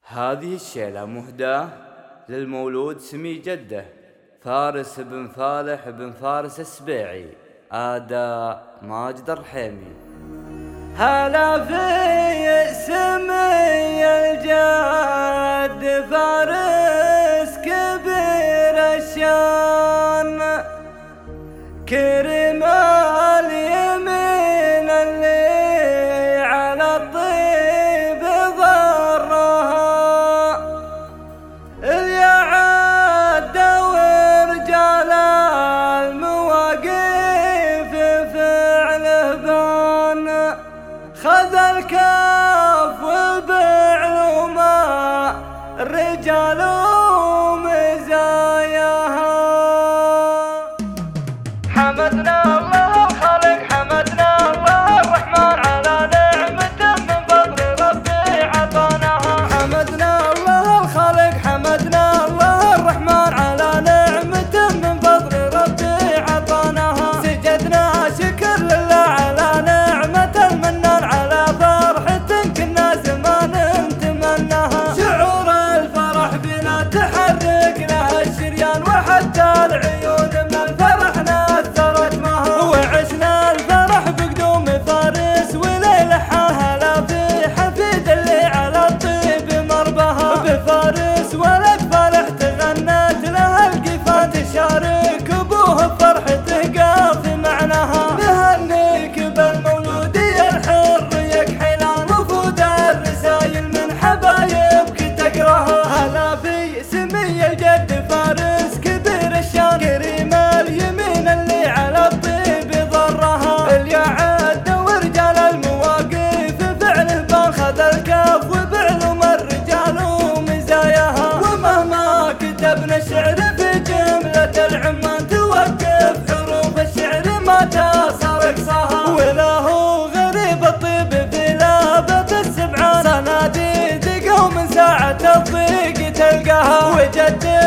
هذه الشيلة مهداة للمولود سمي جده فارس بن فالح بن فارس السبيعي آداء ماجد الرحيمي. هلا في سمي الجد فارس كبير الشان كريم اليمين اللي على الطيب ضرها اليعد ورجال المواقف فعله بان خذ الكاف والبعل وما الرجال مزاياها. حمدنا الله الخالق حمدنا الله الرحمن على نعمة من فضل ربي عطاناها. حمدنا الله الخالق حمدنا الله الرحمن على نعمة من فضل ربي عطاناها. سجدنا شكر لله على نعمة المنان على فرحة كنا زمان نتمناها. شعور الفرح بنا تحرك لها الشريان وحتى العيون من الفرح نثرت معها. وعشنا الفرح بقدوم فارس وليلها هلا في حفيد اللي على الطيب مربها. بفارس ولد فالح تغنت لها القفا تشارك ابوه بفرحته قافي معناها. نهنيك بالمولود يا الحر يكحلان وفود الرسايل من حبايبك تقراها. هلا في سمي الجد فارس كبير الشان كريم اليمين اللي على الطيب ضرها اليعد ورجال المواقف فعله بان خذ الكاف وبعلم الرجال ومزاياها. ومهما كتبنا الشعر في جملة العمان توقف حروف الشعر ما تصار اقصاها. ولا هو غريب الطيب في لابة السبعان صناديد قوم ساعة الضيق تلقاها. وجد